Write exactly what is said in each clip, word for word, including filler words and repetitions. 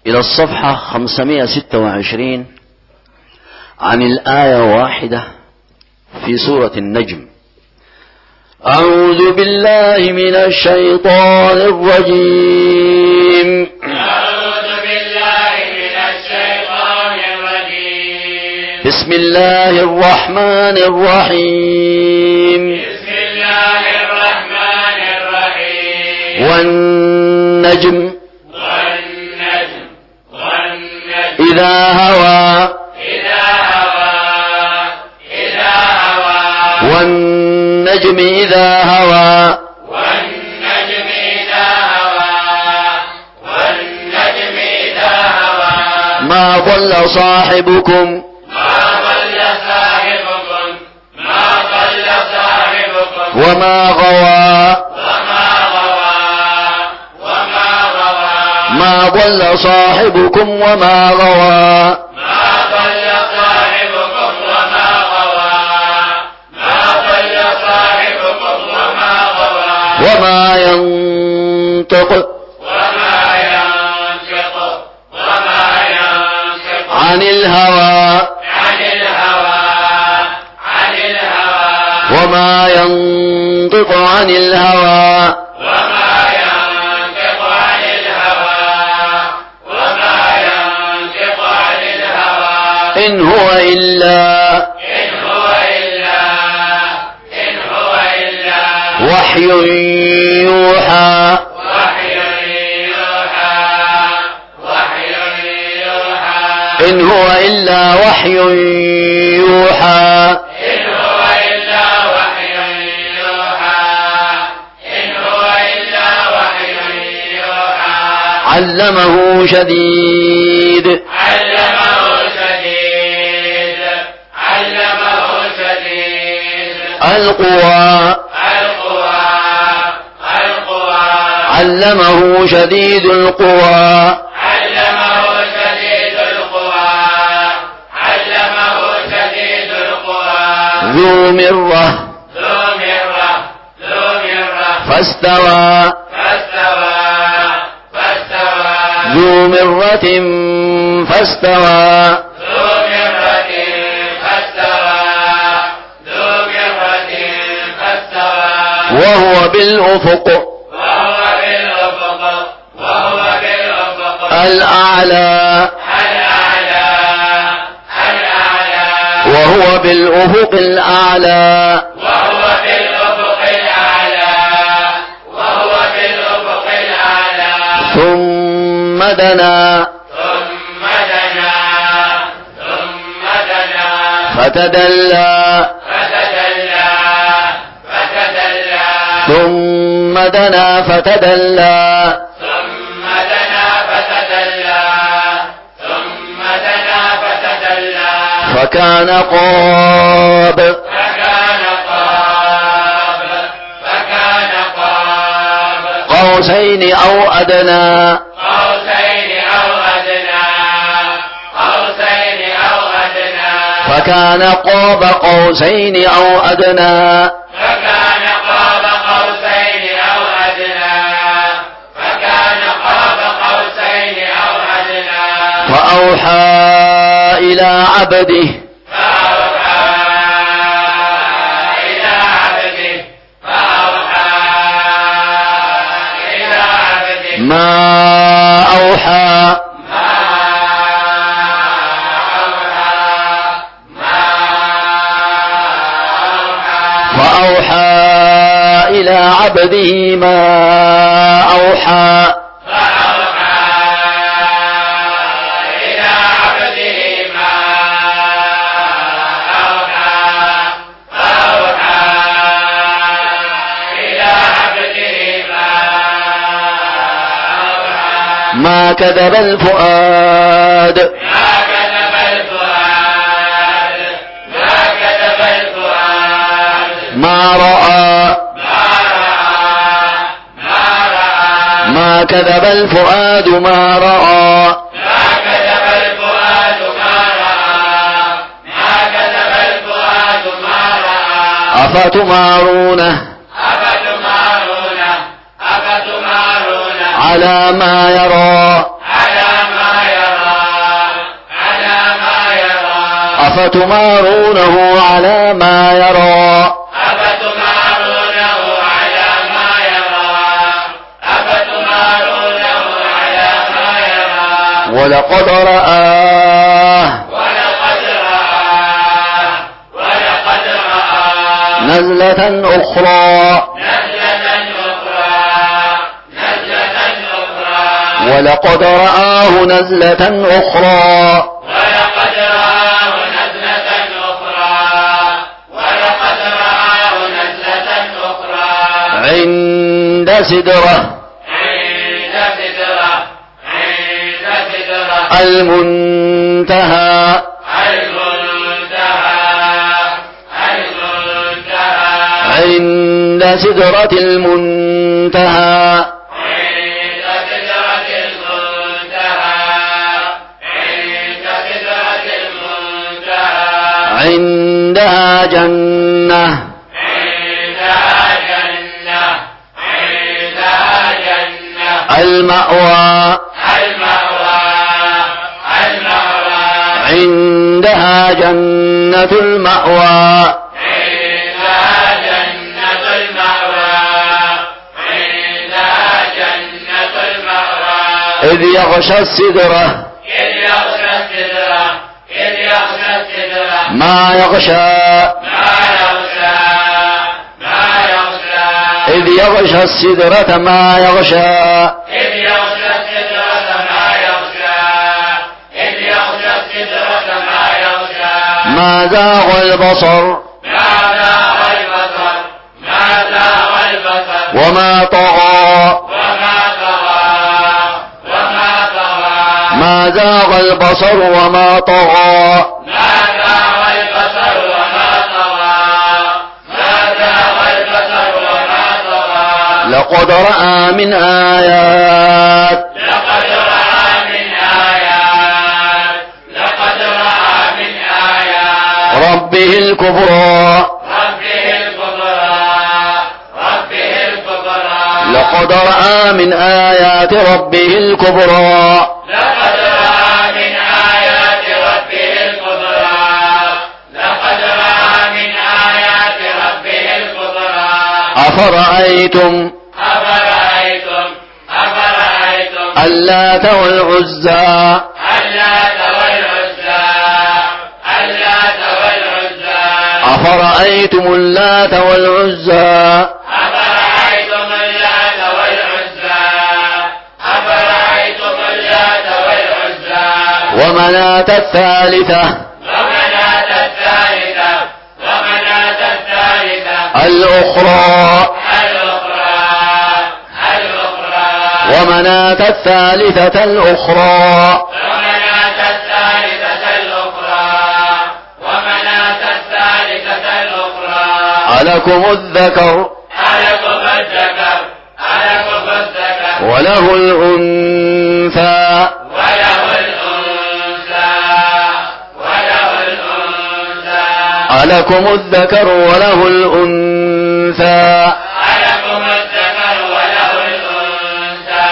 إلى الصفحة خمسمائة وستة وعشرين عن الآية واحدة في سورة النجم. أعوذ بالله من الشيطان الرجيم. أعوذ بالله من الشيطان الرجيم. بسم الله الرحمن الرحيم. بسم الله الرحمن الرحيم. والنجم والنجم والنجم إذا هوى إذا هوى إذا هوى والنجم إذا هوى والنجم إذا هوى والنجم إذا هوى ما ضل صاحبكم ما ضل صاحبكم ما ضل صاحبكم وما غوى وما غوى وما غوى ما ضل صاحبكم وما غوى ما ضل صاحبكم وما غوى ما ضل صاحبكم وما غوى وما ينطق وما ينطق وما ينطق عن الهوى عن الهوى عن الهوى وما ينطق عن الهوى وما ينطق عن الهوى وما ينطق عن الهوى إن هو إلا إن هو إلا إن هو إلا وحي يوحى وحي يوحى وحي يوحى إن هو إلا وحي يوحى إن هو إلا وحي يوحى إن هو إلا وحي يوحى علمه شديد علمه شديد علمه شديد القوى القوى القوى علمه شديد القوى علمه شديد القوى علمه شديد القوى ذو مرة ذو مرة ذو مرة فاستوى فاستوى فاستوى ذو مرة فاستوى ذو مرة فاستوى ذو مرة فاستوى وهو بالأفق وهو بالأفق وهو بالأفق الأعلى الأعلى الأعلى وهو بالأفق الأعلى وهو بالأفق الأعلى وهو بالأفق الأعلى ثم دنا ثم دنا ثم دنا فتدلى فتدلى فتدلى ثم دنا فتدلى ثم دنا فتدلى ثم دنا فتدلى فكان قاب فكان قاب فكان قاب قوسين أو أدنى قوسين أو أدنى قوسين أو أدنى فكان قاب قوسين أو أدنى فكان قاب قوسين أو أدنى فكان قاب قوسين أو أدنى فأوحى إلى عبده فأوحى إلى عبده فأوحى إلى عبده ما أوحى ما أوحى ما أوحى فأوحى إلى عبده ما أوحى فأوحى إلى عبده ما أوحى فأوحى إلى عبده ما أوحى ما كذب الفؤاد ما كذب الفؤاد ما كذب الفؤاد ما رأى ما رأى ما رأى ما كذب الفؤاد ما رأى ما كذب الفؤاد ما رأى ما كذب الفؤاد ما رأى أفتمارونه أفتمارونه أفتمارونه على ما يرى على ما أفتمارونه على ما يرى أفتمارونه على ما يرى أفتمارونه على ما يرى ولقد رآه ولقد رآه ولقد رآه نزلة أخرى نزلة أخرى نزلة أخرى ولقد رآه نزلة أخرى ولقد رآه نزلة أخرى ولقد رآه نزلة أخرى عند سدرة عند سدرة عند سدرة المنتهى المنتهى المنتهى عند سدرة المنتهى عند سدرة المنتهى عند سدرة المنتهى عندها جنة عندها جنة عندها جنة المأوى المأوى المأوى عندها جنة المأوى عندها جنة المأوى عندها جنة المأوى إذ يغشى السدرة إذ يغشى السدرة إذ يغشى السدرة ما يغشى ما يغشى ما يغشى إذ يغشى السدرة ما يغشى إذ يغشى السدرة ما يغشى إذ يغشى السدرة ما يغشى ما زاغ البصر ما زاغ البصر ما زاغ البصر وما طغى وما طغى وما طغى ما زاغ البصر وما طغى ما زاغ البصر وما طغى ما زاغ البصر وما طغى لقد رأى من آيات لقد رأى من آيات لقد رأى من آيات ربه الكبرى ربه الكبرى ربه الكبرى لقد رأى من آيات ربه الكبرى لقد رأى من آيات ربه الكبرى لقد رأى من آيات ربه الكبرى أفرأيتم أفرأيتم أفرأيتم اللات والعزى اللات والعزى اللات والعزى أفرأيتم اللات والعزى أفرأيتم اللات والعزى أفرأيتم اللات والعزى ومناة الثالثة ومناة الثالثة ومناة الثالثة الأخرى الأخرى الأخرى ومناة الثالثة الأخرى ومناة الثالثة الأخرى ومناة الثالثة الأخرى ألكم الذكر ألكم الذكر ألكم الذكر وله الأنثى وله الأنثى وله الأنثى ألكم الذكر وله الأنثى ألكم الذكر وله الأنثى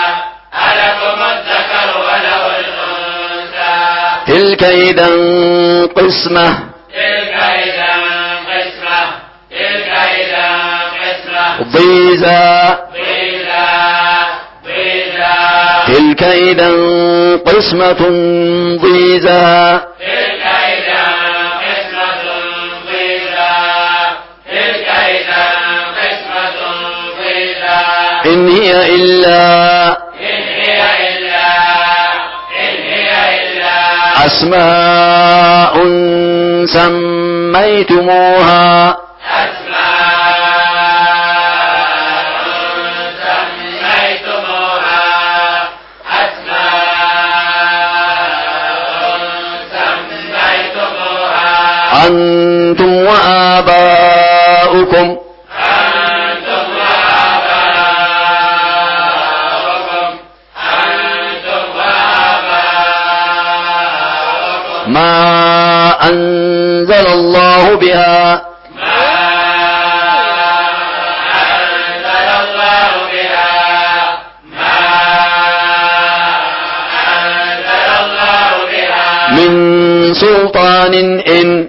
ألكم الذكر وله الأنثى تلك إذا قسمة تلك إذا قسمة تلك إذا قسمة ضيزى ضيزى ضيزى تلك إذا قسمة ضيزى تلك إذا قسمة ضيزى تلك إذا قسمة ضيزى إن هي إلا إن هي إلا إن هي إلا أسماء سميتموها أسماء سميتموها أسماء سميتموها أنتم وآباؤكم أنتم وآباؤكم أنتم وآباؤكم ما أنزل الله بها ما أنزل الله بها ما أنزل الله بها من سلطان إن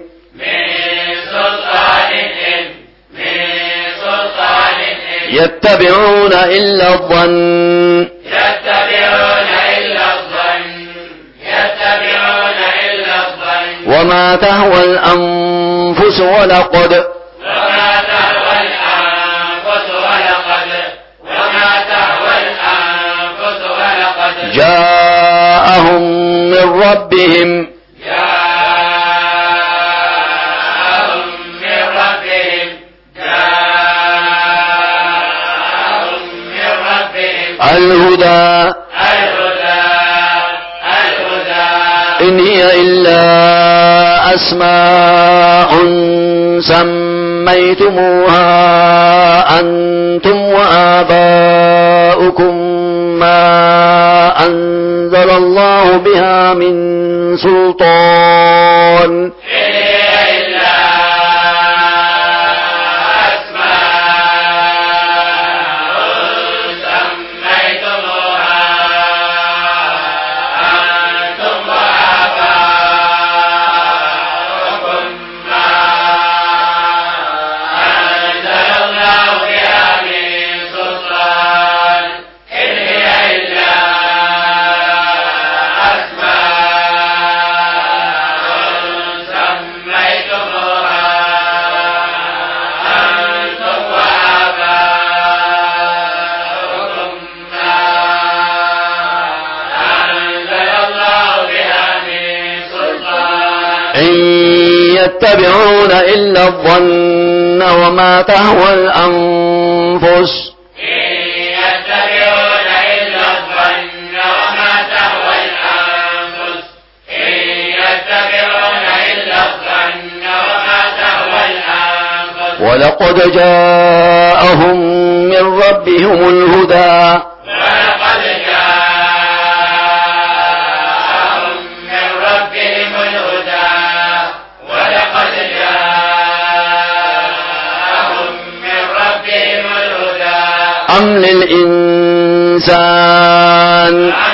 يتبعون إلا الظن يتبعون إلا الظن يتبعون إلا الظن وما تهوى الأنفس ولقد وما تهوى الأنفس ولقد وما تهوى الأنفس ولقد جاءهم من ربهم جاءهم من ربهم جاءهم من ربهم الهدى الهدى الهدى إن هي إلا أسماء سميتموها أنتم وآباؤكم ما أنزل الله بها من سلطان يتبعون إلا الظن وما تهوى الأنفس يتبعون إلا الظن وما تهوى الأنفس يتبعون إلا الظن وما تهوى الأنفس ولقد جاءهم من ربهم الهدى ولقد جاءهم من ربهم الهدى ولقد جاءهم من ربهم الهدى أم للإنسان أم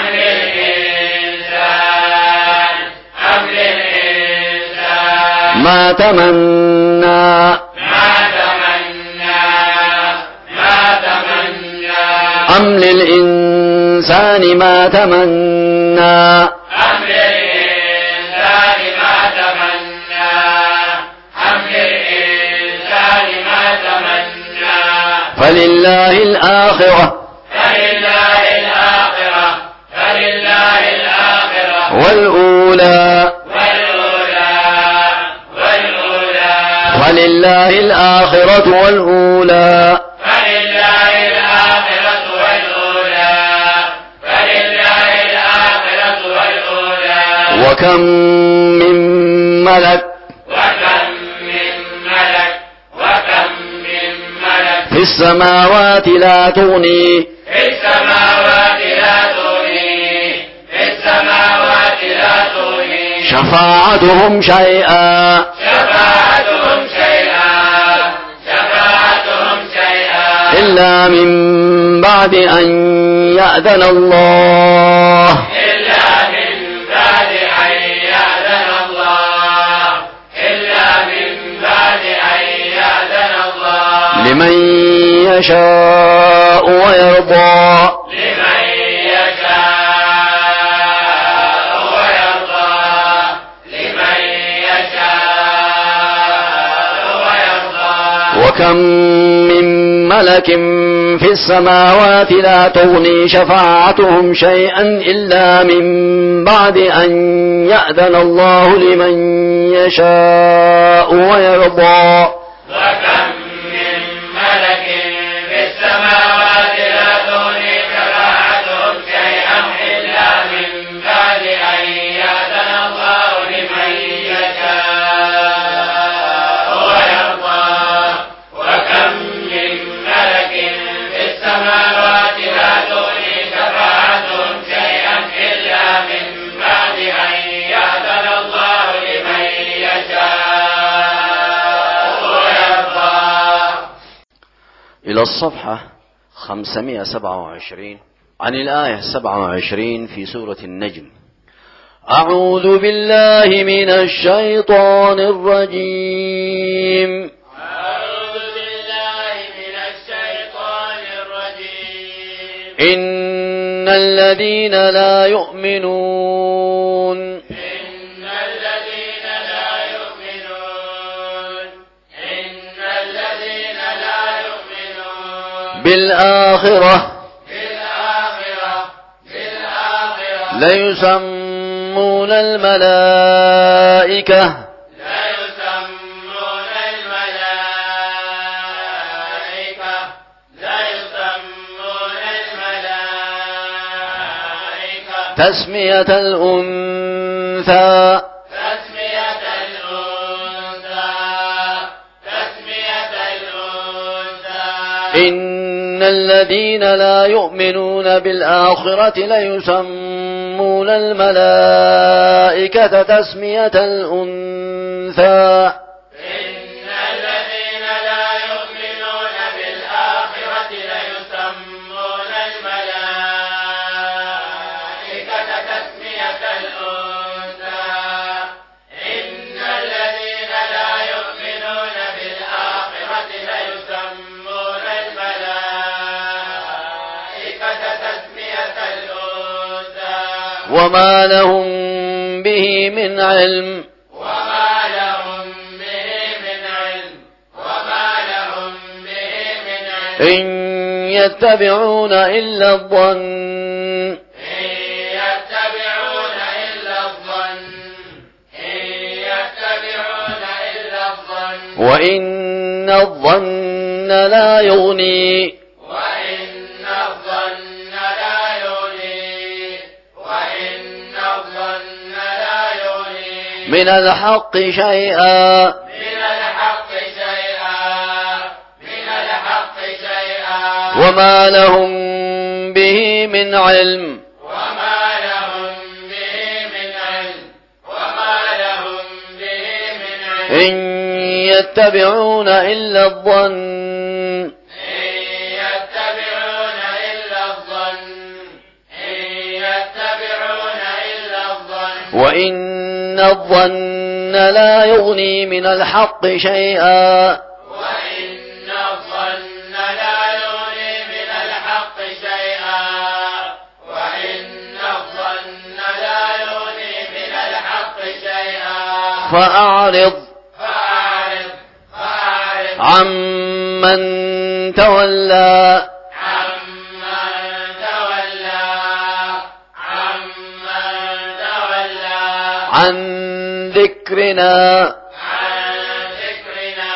للإنسان أم للإنسان ما تمنى ما تمنى ما تمنى أم للإنسان ما تمنى أم للإنسان ما تمنى أم للإنسان ما تمنى فلله الآخرة فلله الآخرة فلله الآخرة والأولى والأولى والأولى فلله الآخرة والأولى فلله الآخرة والأولى فلله الآخرة والأولى وكم من ملك وكم من ملك وكم من ملك في السماوات لا تغني في السماوات لا تغني في السماوات لا تغني شفاعتهم شيئا شفاعتهم شيئا شفاعتهم شيئا إلا من بعد أن يأذن الله إلا من بعد أن يأذن الله إلا من بعد أن يأذن الله لمن يشاء ويرضى لمن يشاء ويرضى لمن يشاء ويرضى وكم من ملك في السماوات لا تغني شفاعتهم شيئا إلا من بعد أن يأذن الله لمن يشاء ويرضى وكم من ملك في السماوات لا تغني شفاعتهم شيئا إلا من بعد أن يأذن الله لمن يشاء ويرضى وكم من ملك في السماوات لا تغني شفاعتهم شيئا إلا من بعد أن يأذن الله لمن يشاء ويرضى. إلى الصفحة خمسمائة وسبعة وعشرين عن الآية سبعة وعشرين في سورة النجم. أعوذ بالله من الشيطان الرجيم. أعوذ بالله من الشيطان الرجيم. إن الذين لا يؤمنون إن الذين لا يؤمنون إن الذين لا يؤمنون بالآخرة بالآخرة بالآخرة ليسمون الملائكة لا يسمون الملائكة لا يسمون الملائكة تسمية الأنثى تسمية الأنثى تسمية الأنثى. إن الذين لا يؤمنون بالآخرة ليسمون الملائكة تسمية الأنثى. إن الذين لا يؤمنون بالآخرة ليسمون الملائكة تسمية الأنثى. إن الذين لا يؤمنون بالآخرة ليسمون الملائكة تسمية الأنثى. وما لهم به من علم وما لهم به من علم وما لهم به من علم. إن يتبعون إلا الظن إن يتبعون إلا الظن إن يتبعون إلا الظن. وإن الظن لا يغني وإن الظن لا يغني وإن الظن لا يغني من الحق شيئا من الحق شيئا من الحق شيئا. وما لهم به من علم وما لهم به من علم وما لهم به من علم. إن يتبعون إلا الظن إن يتبعون إلا الظن إن يتبعون إلا الظن. وإن الظن لا يغني من الحق شيئا وإن الظن لا يغني من الحق شيئا. وإن الظن لا يغني من الحق شيئا. فأعرض فأعرض فأعرض عمن تولى عمن تولى عمن تولى عن ذكرنا عن ذكرنا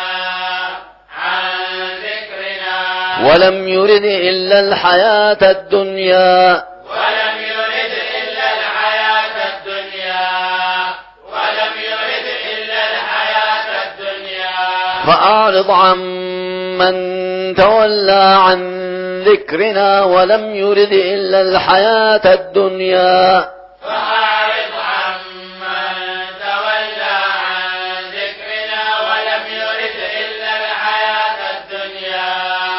عن ذكرنا. ولم يرد إلا الحياة الدنيا ولم يرد إلا الحياة الدنيا ولم يرد إلا الحياة الدنيا. فأعرض عمن تولى عن ذكرنا ولم يرد إلا الحياة الدنيا. فأعرض عمن تولى عن ذكرنا ولم يرد إلا الحياة الدنيا.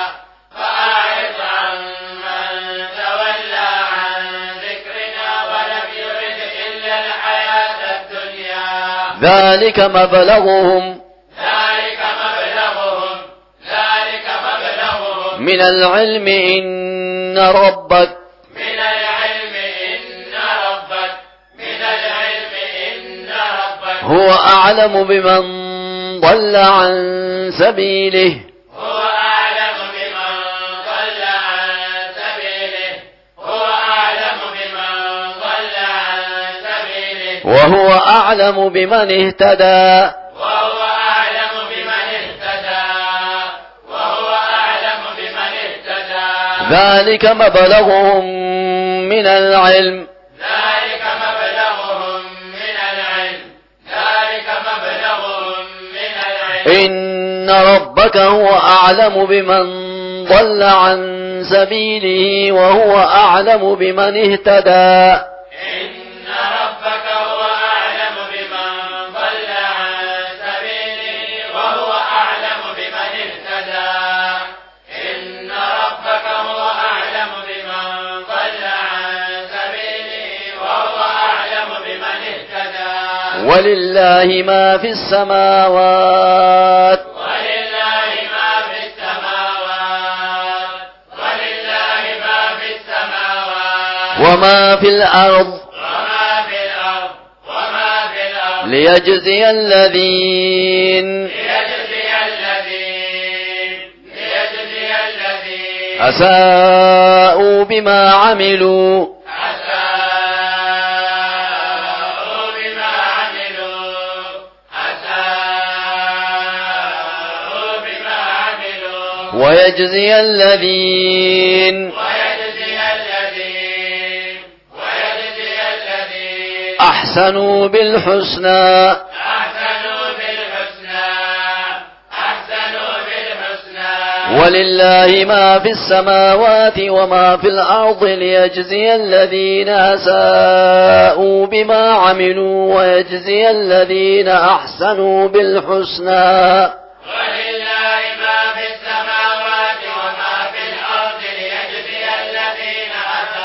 فأعرض عمن تولى عن ذكرنا ولم يرد إلا الحياة الدنيا. ذلك مبلغهم ذلك مبلغهم ذلك مبلغهم من العلم إن ربك من العلم إن ربك من العلم إن ربك هو أعلم بمن ضل عن سبيله هو أعلم بمن ضل عن سبيله هو أعلم بمن ضل عن سبيله. وهو أعلم بمن اهتدى. وهو أعلم بمن اهتدى وهو أعلم بمن اهتدى. ذلك مبلغهم من العلم ذلك مبلغهم من العلم ذلك مبلغهم من العلم. إن ربك هو أعلم بمن ضل عن سبيله وهو أعلم بمن اهتدى. إن ربك هو أعلم بمن ضل عن سبيله وهو أعلم بمن اهتدى. إن ربك هو أعلم بمن ضل عن سبيله وهو أعلم بمن ولله ما في السماوات ولله ما في السماوات ولله ما في السماوات وما في الأرض وما في الأرض وما في الأرض ليجزي الذين ليجزي الذين ليجزي الذين أساءوا بما عملوا أساءوا بما عملوا أساءوا بما عملوا ويجزي الذين ويجزي الذين ويجزي الذين أحسنوا بالحسنى أحسنوا بالحسنى أحسنوا بالحسنى ولله ما في السماوات وما في الأرض ليجزي الذين أساءوا بما عملوا ويجزي الذين أحسنوا بالحسنى ولله ما في السماوات وما في الأرض ليجزي الذين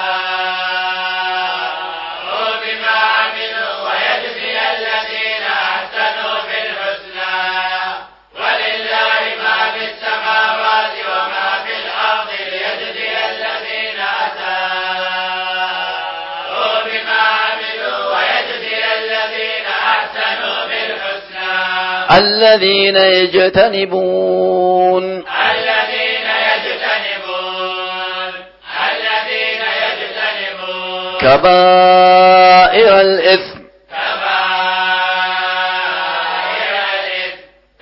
أساءوا بما عملوا ويجزي الذين أحسنوا بالحسنى ولله ما في السماوات وما في الأرض ليجزي الذين أساءوا بما عملوا ويجزي الذين أحسنوا بالحسنى الذين يجتنبون الذين يجتنبون الذين يجتنبون كبائر الإثم كبائر الإثم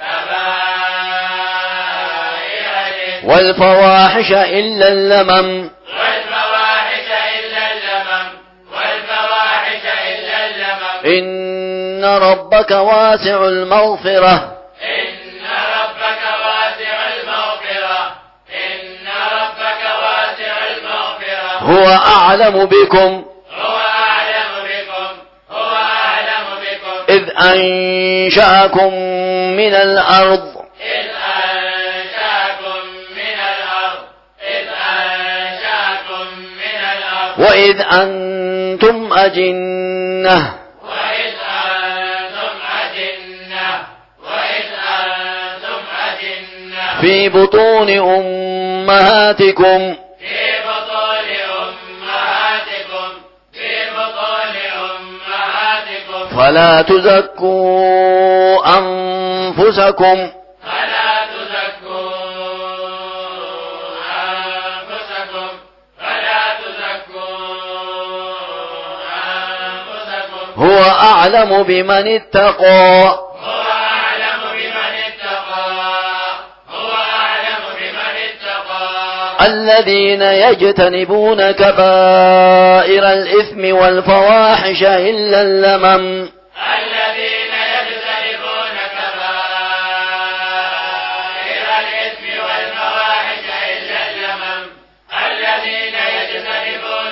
كبائر الإثم والفواحش إلا اللمم والفواحش إلا اللمم والفواحش إلا اللمم إن ربك واسع المغفرة إن ربك واسع المغفرة إن ربك واسع المغفرة هو أعلم بكم هو أعلم بكم هو أعلم بكم إذ أنشأكم من الأرض إذ أنشأكم من الأرض إذ أنشأكم من الأرض وإذ أنتم أجنة وإذ أنتم أجنة وإذ أنتم أجنة في بطون أمهاتكم في بطون أمهاتكم في بطون أمهاتكم فلا تزكوا أنفسكم فلا تزكوا أنفسكم فلا تزكوا أنفسكم هو أعلم بمن اتقى هو أعلم بمن اتقى هو أعلم بمن اتقى الذين يجتنبون كبائر الإثم والفواحش إلا اللمم الذين يجتنبون كبائر الإثم والفواحش إلا اللمم الذين يجتنبون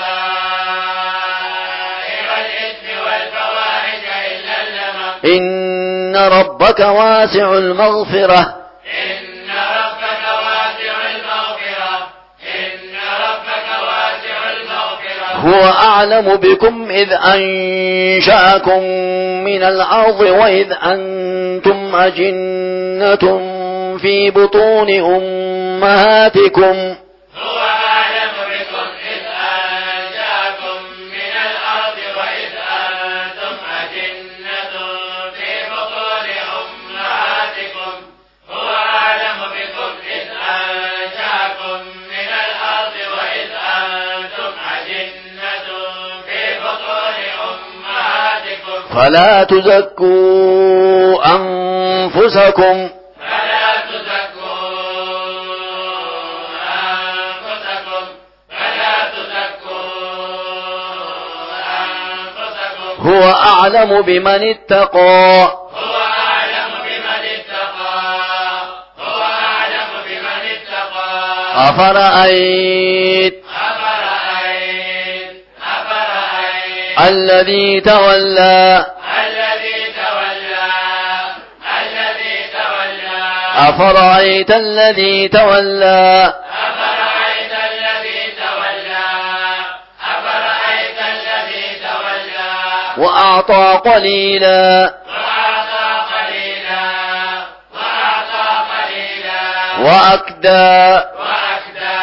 كبائر الإثم والفواحش إلا اللمم إن ربك واسع المغفرة إن ربك واسع المغفرة إن ربك واسع المغفرة هو أعلم بكم إذ أنشأكم من الأرض وإذ أنتم أجنة في بطون أمهاتكم هو أعلم بكم إذ أنشأكم من الأرض وإذ أنتم أجنة في بطون أمهاتكم هو أعلم بكم إذ أنشأكم من الأرض وإذ أنتم أجنة في بطون أمهاتكم فلا تزكوا أنفسكم فلا تزكوا أنفسكم فلا تزكوا أنفسكم هو أعلم بمن اتقى هو أعلم بمن اتقى هو أعلم بمن اتقى أفرأيت أفرأيت أفرأيت الذي تولى الذي تولى الذي تولى أفرأيت الذي تولى أفرأيت الذي تولى أفرأيت الذي تولى وأعطى قليلا وأعطى قليلا وأعطى قليلا وأكدى وأكدى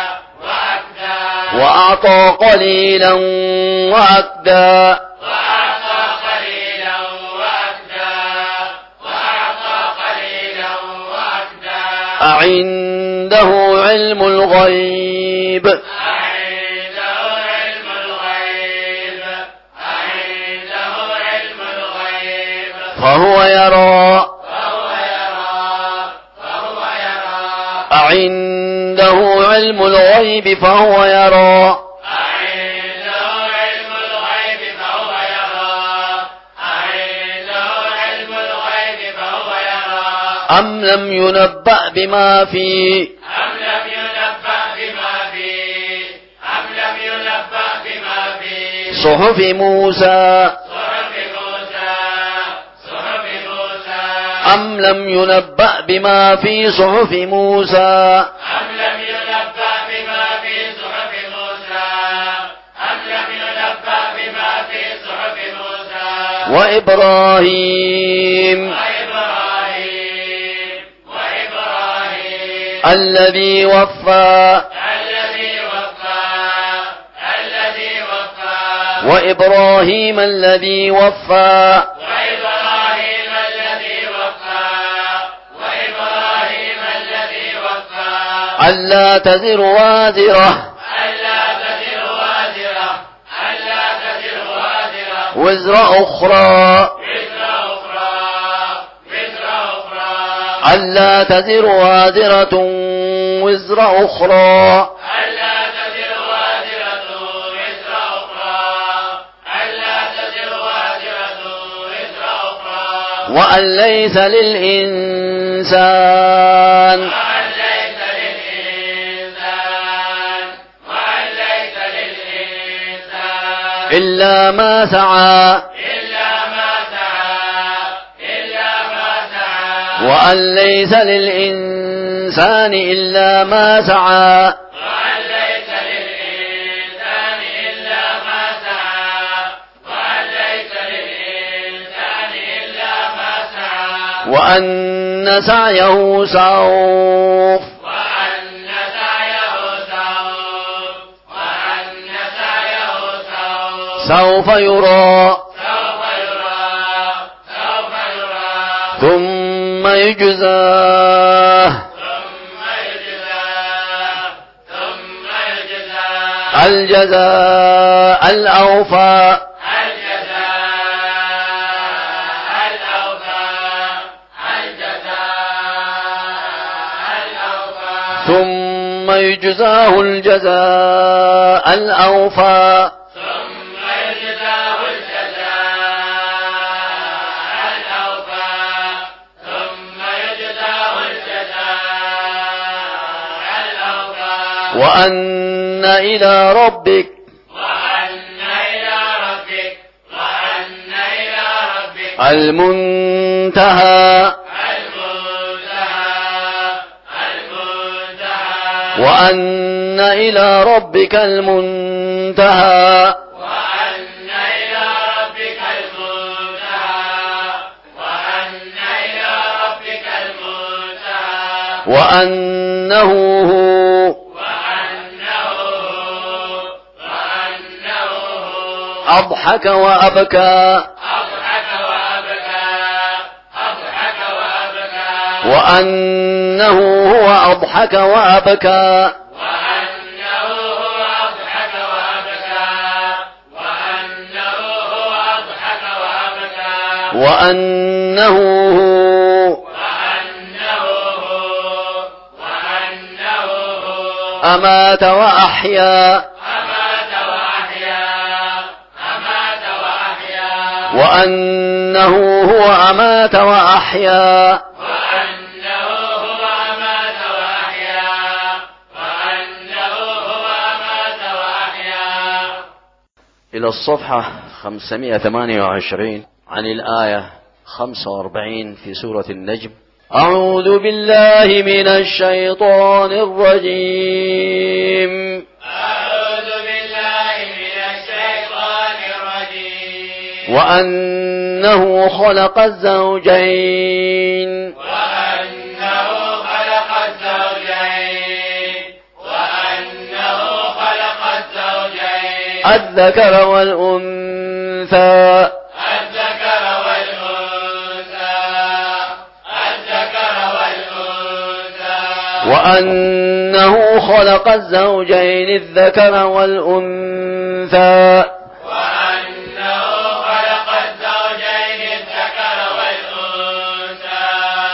وأكدى وأعطى قليلا وأكدى وأعطى قليلا وأكدى وأعطى قليلا وأكدى أعنده علم الغيب أعنده علم الغيب أعنده علم الغيب فهو يرى فهو يرى فهو يرى أعنده علم الغيب فهو يرى أعنده علم الغيب فهو يرى أعنده علم الغيب فهو يرى أم لم ينبأ بما في أم لم ينبأ بما في أم لم ينبأ بما في صحف موسى صحف موسى صحف موسى أم لم ينبأ بما في صحف موسى أم لم ينبأ بما في صحف موسى أم لم ينبأ بما في صحف موسى وإبراهيم وإبراهيم وإبراهيم الذي وفى الذي وفى الذي وفى وإبراهيم الذي وفى وإبراهيم الذي وفى وإبراهيم الذي وفى ألا تزر وازرة ألا تزر وازرة ألا تزر وازرة وزر أخرى وزر أخرى وزر أخرى ألا تزر وازرة وزر أخرى ألا تزر وازرة وزر أخرى ألا تزر وازرة وزر أخرى وأن ليس للإنسان وأن ليس للإنسان وأن ليس للإنسان إلا ما سعى إلا ما سعى إلا ما سعى وأن ليس للإنسان إلا ما سعى وأن ليس للإنسان إلا ما سعى وأن ليس للإنسان إلا ما سعى وأن سعيه سوف وأن سعيه سوف وأن سعيه سوف سوف يرى سوف يرى سوف يرى ثم يجزاه ثم يجزاه ثم يجزاه الجزاء الأوفى الجزاء الأوفى الجزاء الأوفى ثم يجزاه الجزاء الأوفى ثم يجزاه الجزاء الأوفى ثم يجزاه الجزاء الأوفى وأن إلى ربك وأن إلى ربك وأن إلى ربك المنتهى المنتهى المنتهى وأن إلى ربك المنتهى وأن إلى ربك المنتهى وأن إلى ربك المنتهى وأنه هو وأنه وأنه أضحك وأبكى أضحك وأبكى أضحك وأبكى وأنه هو أضحك وأبكى وأنه هو أضحك وأبكى وأنه هو أضحك وأبكى وأنه هو وأنه هو وأنه هو أمات وأحيا أمات وأحيا أمات وأحيا وأنه هو أمات وأحيا وأنه هو أمات وأحيا وأنه هو أمات وأحيا إلى الصفحة خمسمائة وثمانية وعشرين عن الآية خمسة وأربعين في سورة النجم. أعوذ بالله من الشيطان الرجيم. أعوذ بالله من الشيطان الرجيم. وأنه خلق الزوجين وأنه خلق الزوجين وأنه خلق الزوجين الذكر والأنثى الذكر والأنثى الذكر والأنثى وأنه خلق الزوجين الذكر والأنثى وأنه خلق الزوجين الذكر والأنثى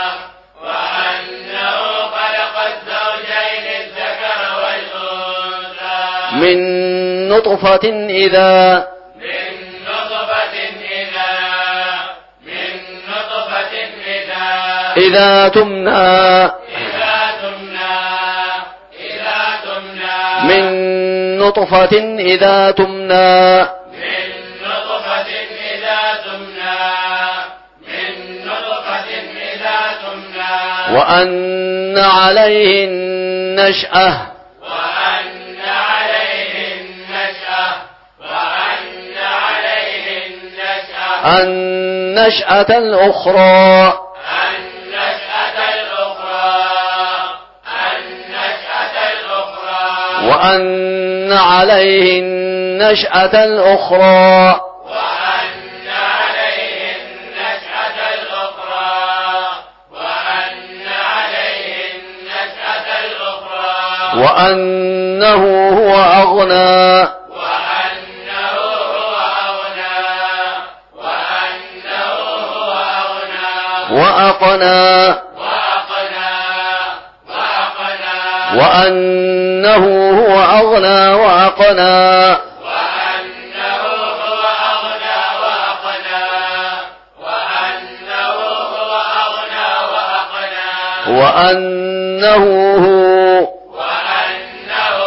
وأنه خلق الزوجين الذكر والأنثى من نطفة إذا من نطفة إذا من نطفة إذا إذا تمنى إذا تمنى إذا تمنى من نطفة إذا تمنى من نطفة إذا تمنى من نطفة إذا تمنى وأن عليه النشأة وأن عليه النشأة وأن عليه النشأة النشأة الأخرى النشأة الأخرى النشأة الأخرى وأن عليه النشأة الأخرى وأن عليه النشأة الأخرى وأن عليه النشأة الأخرى وأنه هو أغنى وأنه هو أغنى وأنه هو أغنى وأقنى وأقنى وأقنى وأنه هو أغنى وأقنى وأنه هو أغنى وأقنى وأنه هو أغنى وأقنى وأنه هو وأنه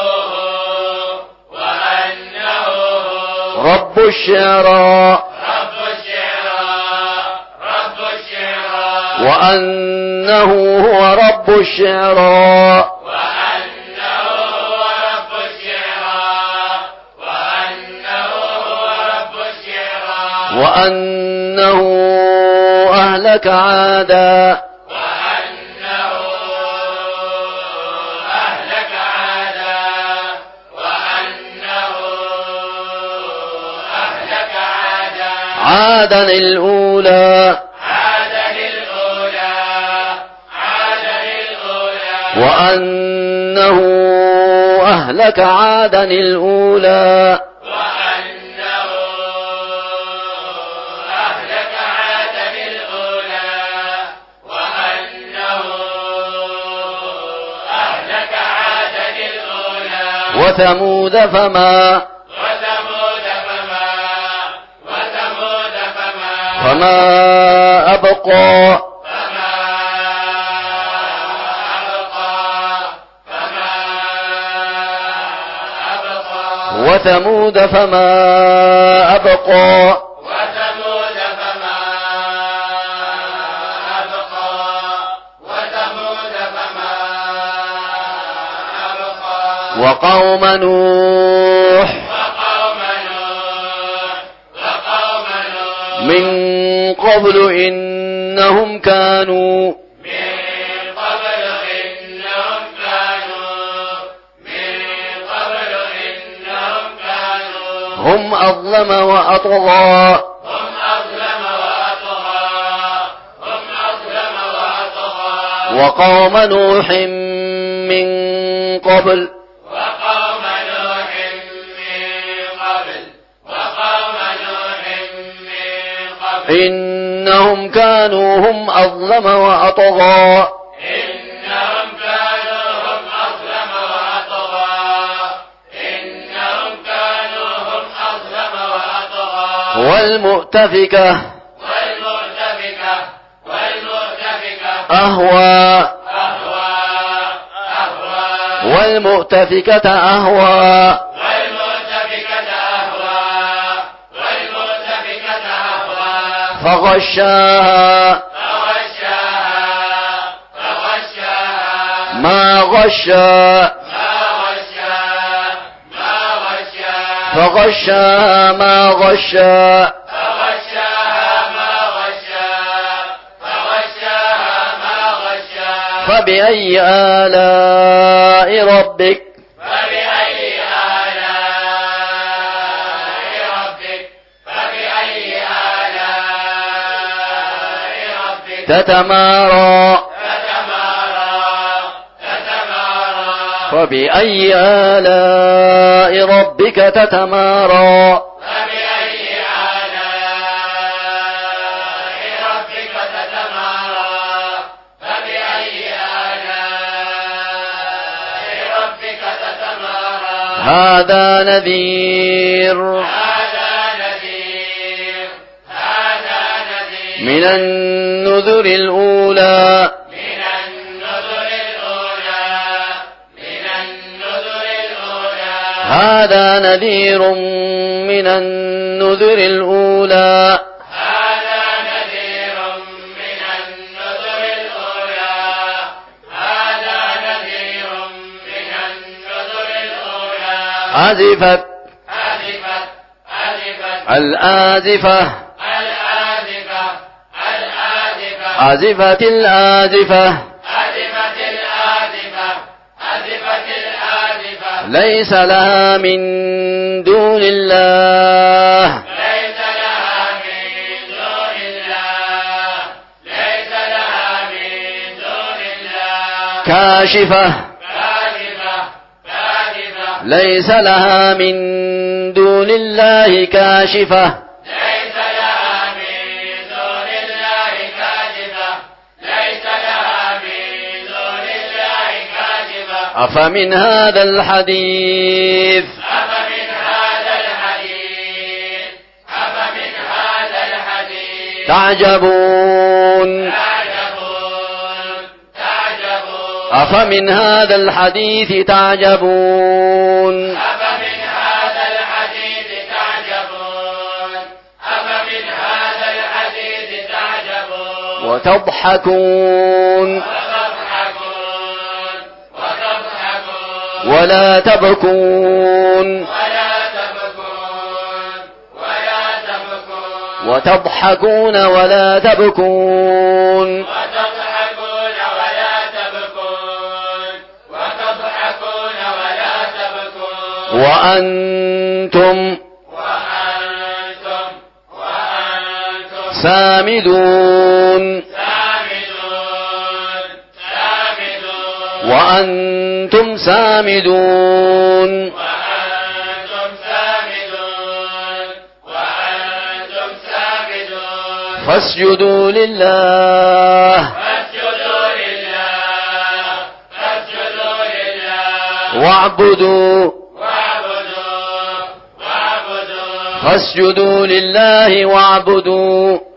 وأنه رب الشعراء رب الشعراء رب الشعراء وأنه هو رب الشعراء وأنه هو رب الشعراء وأنه هو رب الشعراء وأنه أهلك عادا وأنه أهلك عادا وأنه أهلك عادا عادا الأولى عادا الأولى عادا الأولى وأنه أهلك عادا الأولى وأنه أهلك عادا الأولى وأنه أهلك عادا الأولى وثمود فما وثمود فما وثمود فما فما أبقى فما أبقى فما أبقى وثمود فما أبقى وثمود فما أبقى وثمود فما أبقى وقوم نوح وقوم نوح وقوم نوح من قبل إنهم كانوا من قبل إنهم كانوا من قبل إنهم كانوا هم أظلم وأطغى هم أظلم وأطغى هم أظلم وأطغى وقوم نوح من قبل وقوم نوح من قبل وقوم نوح من قبل إنهم كانوا هم أظلم وأطغى إنهم كانوا هم أظلم وأطغى إنهم كانوا هم أظلم وأطغى والمؤتفكة والمؤتفكة والمؤتفكة أهوى أهوى أهوى والمؤتفكة أهوى والمؤتفكة أهوى والمؤتفكة أهوى فغشاها فغشاها فغشاها ما غشا ما غشا ما غشا فغشاها ما غشا فغشاها فبأي آلاء ربك فبأي آلاء ربك فبأي آلاء ربك تتمارى تتمارى تتمارى فبأي آلاء ربك تتمارى فبأي آلاء ربك تتمارى فبأي آلاء ربك تتمارى هذا نذير هذا نذير هذا نذير من النذر الأولى من النذر الأولى من النذر الأولى هذا نذير من النذر الأولى هذا نذير من النذر الأولى هذا نذير من النذر الأولى أزفت أزفت أزفت الآزفة الآزفة الآزفة أزفت الآزفة أزفت الآزفة أزفت الآزفة ليس لها من دون الله ليس لها من دون الله ليس لها من دون الله كاشفة كاذبة كاذبة ليس لها من دون الله كاشفة ليس لها من دون الله كاذبة ليس لها من دون الله كاذبة أفمن هذا الحديث أفمن هذا الحديث أفمن هذا الحديث تعجبون تعجبون تعجبون أفمن هذا الحديث تعجبون أفمن هذا الحديث تعجبون أفمن هذا الحديث تعجبون وتضحكون وتضحكون وتضحكون ولا تبكون ولا تبكون ولا تبكون وتضحكون ولا تبكون وتضحكون ولا تبكون وتضحكون ولا تبكون وأنتم وأنتم وأنتم سامدون سامدون سامدون وأنتم سامدون وأنتم سامدون وأنتم سامدون فاسجدوا لله فاسجدوا لله فاسجدوا لله واعبدوا واعبدوا واعبدوا فاسجدوا لله واعبدوا